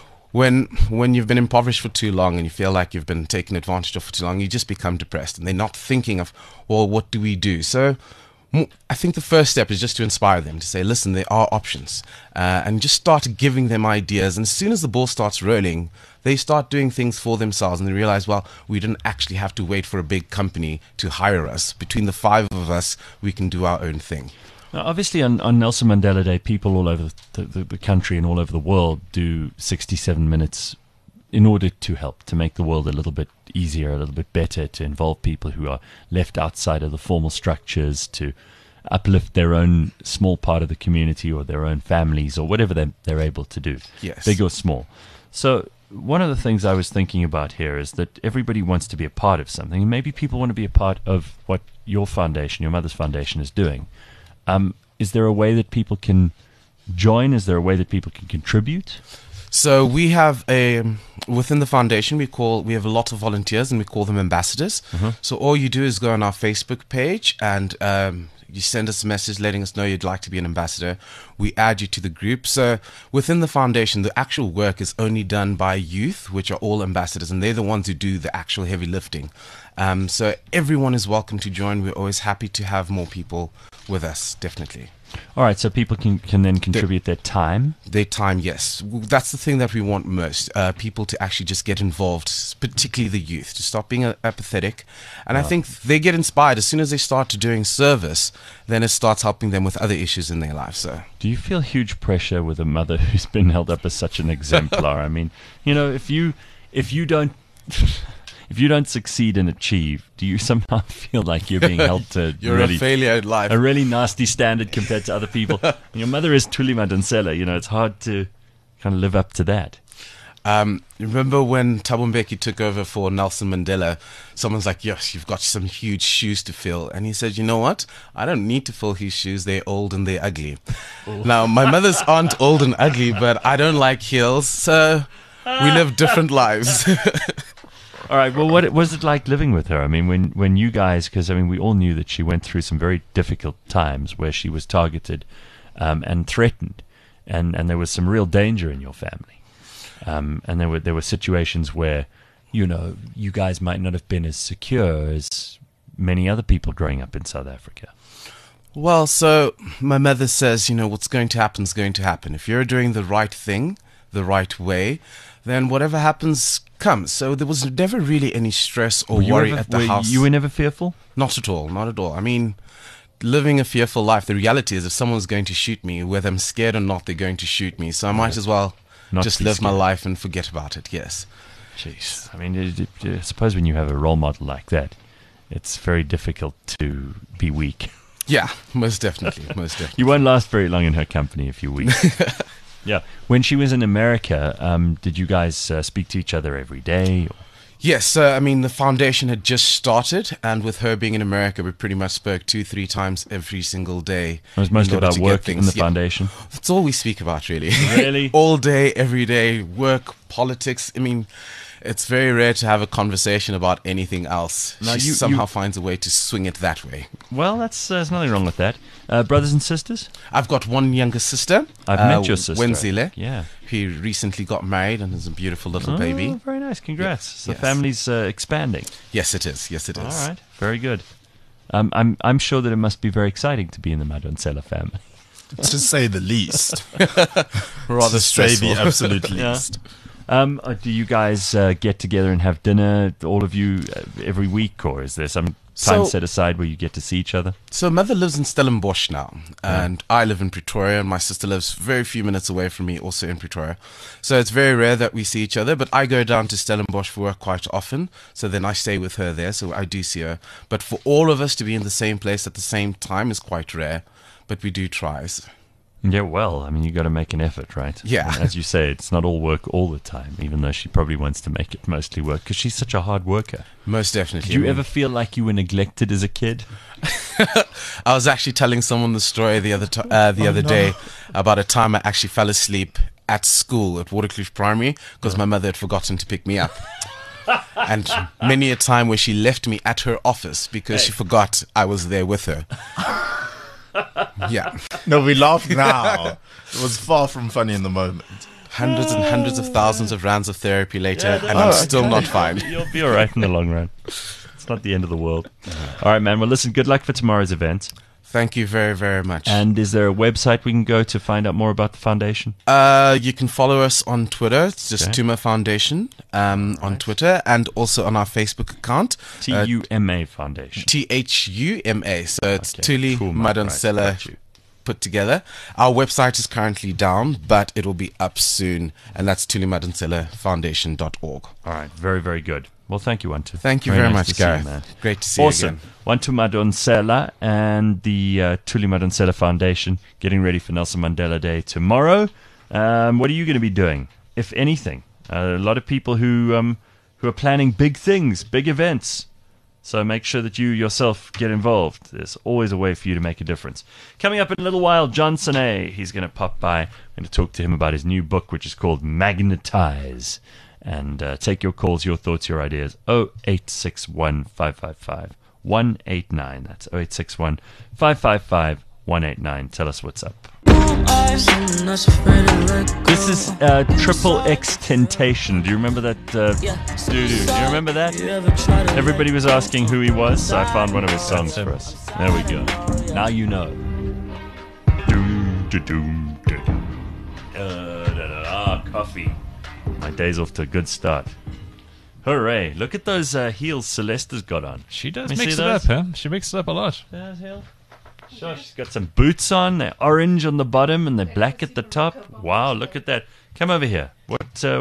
when you've been impoverished for too long and you feel like you've been taken advantage of for too long, you just become depressed and they're not thinking of, well, what do we do? So I think the first step is just to inspire them to say, listen, there are options, and just start giving them ideas. And as soon as the ball starts rolling, they start doing things for themselves and they realize, well, we didn't actually have to wait for a big company to hire us. Between the five of us, we can do our own thing. Now, obviously, on Nelson Mandela Day, people all over the country and all over the world do 67 minutes in order to help, to make the world a little bit easier, a little bit better, to involve people who are left outside of the formal structures, to uplift their own small part of the community or their own families or whatever they're able to do, big or small. So one of the things I was thinking about here is that everybody wants to be a part of something, and maybe people want to be a part of what your foundation, your mother's foundation, is doing. Is there a way that people can join? Is there a way that people can contribute? So we have within the foundation, we have a lot of volunteers and we call them ambassadors. So all you do is go on our Facebook page and you send us a message letting us know you'd like to be an ambassador. We add you to the group. So within the foundation, the actual work is only done by youth, which are all ambassadors, and they're the ones who do the actual heavy lifting. So everyone is welcome to join. We're always happy to have more people with us, definitely. All right, so people can then contribute their time? Their time, yes. That's the thing that we want most, people to actually just get involved, particularly the youth, to stop being apathetic. And I think they get inspired. As soon as they start doing service, then it starts helping them with other issues in their life. So, do you feel huge pressure with a mother who's been held up as such an exemplar? I mean, if you don't... If you don't succeed and achieve, do you somehow feel like you're being held to you're a failure in life, a really nasty standard compared to other people? And your mother is Thuli Madonsela. It's hard to kind of live up to that. Remember when Thabo Mbeki took over for Nelson Mandela? Someone's like, yes, you've got some huge shoes to fill. And he said, you know what? I don't need to fill his shoes. They're old and they're ugly. Now, my mothers aren't old and ugly, but I don't like heels. So we live different lives. All right. Well, what was it like living with her? I mean, when you guys, because we all knew that she went through some very difficult times where she was targeted and threatened, and there was some real danger in your family, and there were situations where, you guys might not have been as secure as many other people growing up in South Africa. Well, so my mother says, what's going to happen is going to happen. If you're doing the right thing, the right way, then whatever happens comes. So there was never really any stress or worry at the house. You were never fearful? Not at all, not at all. I mean, living a fearful life, the reality is if someone's going to shoot me, whether I'm scared or not, they're going to shoot me. So I might as well just live my life and forget about it, yes. Jeez. I mean, I suppose when you have a role model like that, it's very difficult to be weak. Yeah, most definitely, most definitely. You won't last very long in her company if you're weak. Yeah. When she was in America, did you guys speak to each other every day? Yes, I mean, the foundation had just started, and with her being in America, we pretty much spoke 2-3 times every single day. It was mostly about work in the foundation. That's all we speak about, really. Really? All day, every day, work, politics. I mean, it's very rare to have a conversation about anything else. Now, She somehow finds a way to swing it that way. Well, there's nothing wrong with that. Brothers and sisters? I've got one younger sister. I've met your sister. Wenzile. Yeah. He recently got married and has a beautiful little baby. Very nice. Congrats. Yes. So the family's expanding. Yes, it is. Yes, it is. All right. Very good. I'm sure that it must be very exciting to be in the Madonsela family. To say the least. Rather to say stressful. the absolute Yeah. least. Do you guys get together and have dinner, all of you, every week, or is there some time set aside where you get to see each other? So mother lives in Stellenbosch now, and I live in Pretoria, and my sister lives very few minutes away from me, also in Pretoria. So it's very rare that we see each other, but I go down to Stellenbosch for work quite often, so then I stay with her there, so I do see her. But for all of us to be in the same place at the same time is quite rare, but we do try. Yeah, well, I mean, you got to make an effort, right? Yeah. And as you say, it's not all work all the time, even though she probably wants to make it mostly work, because she's such a hard worker. Most definitely. Did you ever feel like you were neglected as a kid? I was actually telling someone the story the other day about a time I actually fell asleep at school at Waterkloof Primary because my mother had forgotten to pick me up. And many a time where she left me at her office because she forgot I was there with her. Yeah. No, we laugh now. It was far from funny in the moment. Hundreds and hundreds of thousands of rounds of therapy later, and I'm still not fine. You'll be all right in the long run. It's not the end of the world. All right, man. Well, listen, good luck for tomorrow's event. Thank you very, very much. And is there a website we can go to find out more about the foundation? You can follow us on Twitter. It's just Tuma Foundation on Twitter, and also on our Facebook account. TUMA Foundation. THUMA. So it's Tuli Madonsela put together. Our website is currently down, but it will be up soon, and that's tulimadonselafoundation.org. All right. Very, very good. Well, thank you, Wantu. Thank you very much, Gareth. Man. Great to see you again. Wantu Madonsela and the Tuli Madonsela Foundation getting ready for Nelson Mandela Day tomorrow. What are you going to be doing, if anything? A lot of people who are planning big things, big events. So make sure that you yourself get involved. There's always a way for you to make a difference. Coming up in a little while, Johnson A. He's going to pop by. I'm going to talk to him about his new book, which is called Magnetize. And take your calls, your thoughts, your ideas. 0861 555 189. That's 0861 555 189. Tell us what's up. This is Triple X Temptation. Do you remember that? Do you remember that? Everybody was asking who he was, so I found one of his songs for us. There we go. Now you know. Coffee. My day's off to a good start. Hooray. Look at those heels Celeste has got on. She does mix it up, huh? She mixes it up a lot. Those heels? Sure, she's got some boots on. They're orange on the bottom and they're black at the top. Wow, look at that. Come over here. What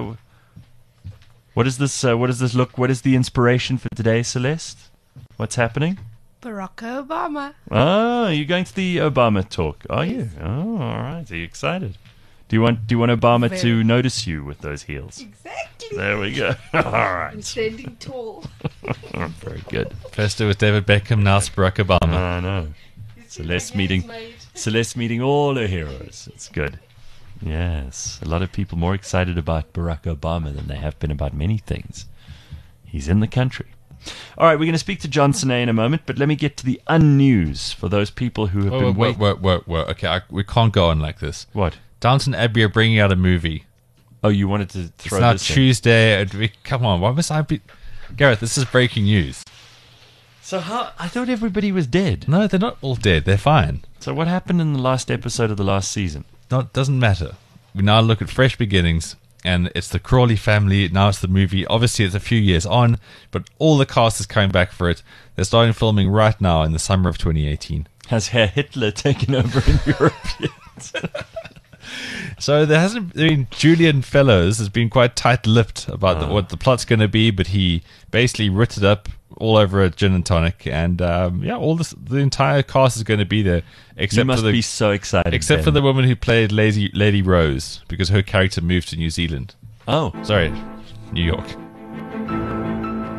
is this? What does this look? What is the inspiration for today, Celeste? What's happening? Barack Obama. Oh, you're going to the Obama talk, are you? Oh, all right. Are you excited? Do you want Obama to notice you with those heels? Exactly. There we go. All right. I'm standing tall. Very good. First it was David Beckham, now it's Barack Obama. I know. Celeste meeting all her heroes. It's good. Yes. A lot of people more excited about Barack Obama than they have been about many things. He's in the country. All right, we're going to speak to Johnson A in a moment, but let me get to the unnews for those people who have been waiting. Wait. Okay, we can't go on like this. What? Downton Abbey are bringing out a movie. Oh, you wanted to throw this this now Tuesday. Come on, why must I be... Gareth, this is breaking news. So I thought everybody was dead. No, they're not all dead. They're fine. So what happened in the last episode of the last season? No, it doesn't matter. We now look at fresh beginnings, and it's the Crawley family. Now it's the movie. Obviously, it's a few years on, but all the cast is coming back for it. They're starting filming right now in the summer of 2018. Has Herr Hitler taken over in Europe yet? So there hasn't been... Julian Fellows has been quite tight-lipped about what the plot's going to be, but he basically writ it up all over a gin and tonic, and the entire cast is going to be there. Except you must be so excited. Except for the woman who played Lady Rose, because her character moved to New Zealand. Oh. Sorry, New York.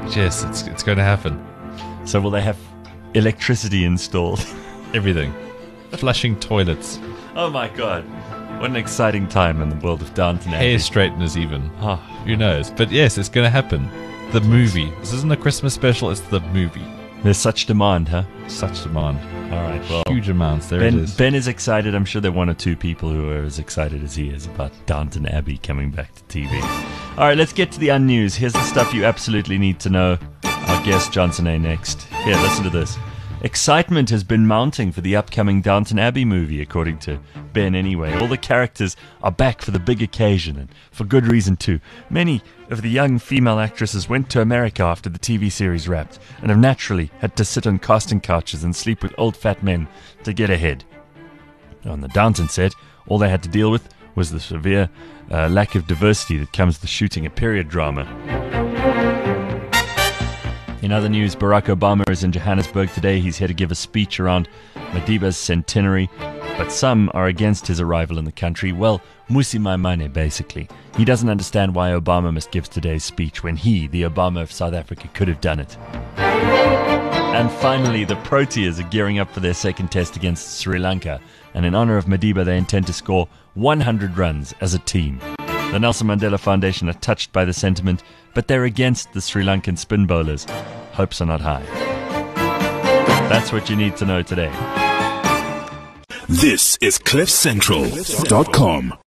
Yes, it's going to happen. So will they have electricity installed? Everything. Flushing toilets. Oh my God. What an exciting time in the world of Downton Abbey. Hair straighteners even. Oh. Who knows? But yes, it's going to happen. The movie. This isn't a Christmas special, it's the movie. There's such demand, huh? Such demand. All right, well. Huge amounts. There it is. Ben is excited. I'm sure there are one or two people who are as excited as he is about Downton Abbey coming back to TV. All right, let's get to the unnews. Here's the stuff you absolutely need to know. Our guest, Johnson A. next. Here, listen to this. Excitement has been mounting for the upcoming Downton Abbey movie, according to Ben anyway. All the characters are back for the big occasion, and for good reason too. Many of the young female actresses went to America after the TV series wrapped, and have naturally had to sit on casting couches and sleep with old fat men to get ahead. On the Downton set, all they had to deal with was the severe lack of diversity that comes with shooting a period drama. In other news, Barack Obama is in Johannesburg today. He's here to give a speech around Madiba's centenary, but some are against his arrival in the country. Well, Musi Maimane, basically. He doesn't understand why Obama must give today's speech when he, the Obama of South Africa, could have done it. And finally, the Proteas are gearing up for their second test against Sri Lanka, and in honor of Madiba, they intend to score 100 runs as a team. The Nelson Mandela Foundation are touched by the sentiment, but they're against the Sri Lankan spin bowlers. Hopes are not high. That's what you need to know today. This is CliffCentral.com.